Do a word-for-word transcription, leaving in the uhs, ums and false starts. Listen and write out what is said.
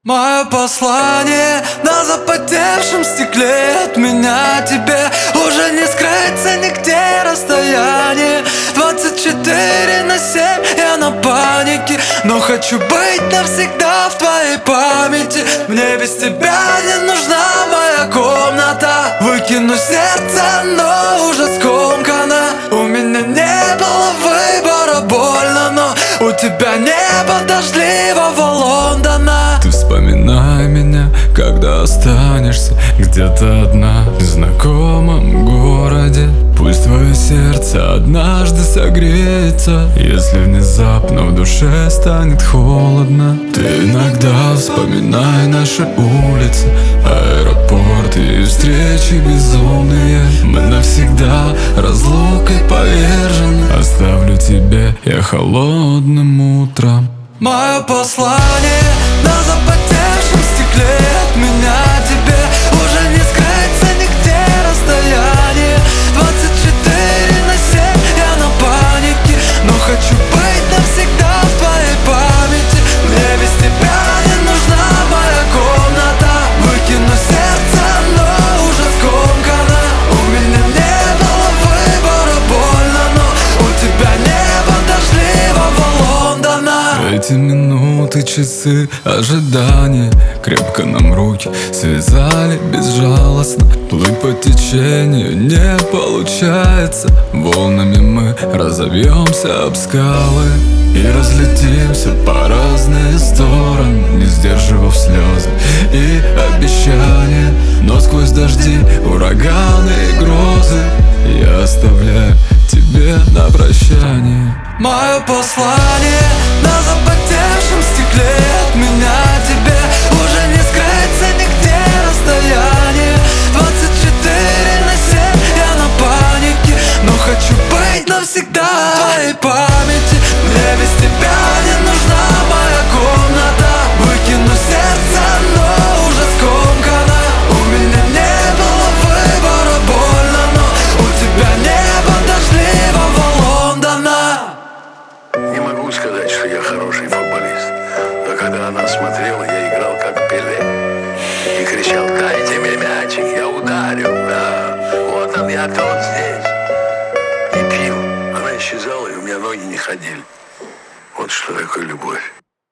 Мое послание на запотевшем стекле от меня тебе уже не скрыться нигде расстояние. Двадцать четыре на семь я на панике, но хочу быть навсегда в твоей памяти. Мне без тебя не нужна моя комната. Выкину сердце, но уже скомкано. У меня не было выбора, больно, но у тебя небо дождливого Лондона. Ты вспоминай меня, когда останешься где-то одна в знакомом городе. Пусть твое сердце однажды согреется, если внезапно в душе станет холодно. Ты иногда вспоминай наши улицы, аэропорт и встречи безумные. Мы навсегда разлукой повержены. Оставлю тебе я холодным утром. Мое послание на запотевшем стекле от меня тебе уже не скрыться нигде расстояние. Двадцать четыре на семь я на панике, но хочу быть навсегда в твоей памяти. Мне без тебя не нужна моя комната. Выкину сердце, но уже скомкано. У меня не было выбора, больно, но у тебя небо дождливого Лондона. Эти минуты, часы ожидания крепко нам руки связали безжалостно. Плыть по течению не получается. Волнами мы разобьемся об скалы и разлетимся по разные стороны, не сдерживав слезы и обещания. Но сквозь дожди, ураганы и грозы я оставляю тебе на прощание. Мое послание на запотевшем стекле от меня тебе уже не скрыться нигде расстояние. Двадцать четыре на семь я на панике, но хочу быть навсегда в твоей памяти. Мне без тебя не нужна моя комната. Выкину сердце, но уже скомкано. У меня не было выбора, больно, но у тебя небо дождливого Лондона. Не могу сказать, что я хороший футболист, но когда она смотрела, я играл как Пеле и кричал: «Дайте мне мячик, я ударю, да, вот он, я тут здесь». И пил. Она исчезала, и у меня ноги не ходили. Вот что такое любовь.